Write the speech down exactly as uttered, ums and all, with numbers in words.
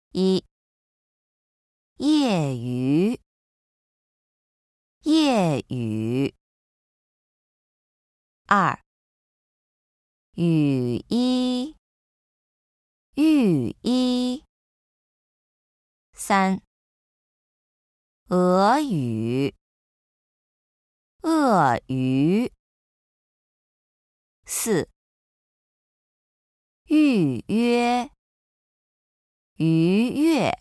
一、业余，业余。二、雨衣，浴衣。三、俄语，鳄鱼。四、预约，逾越。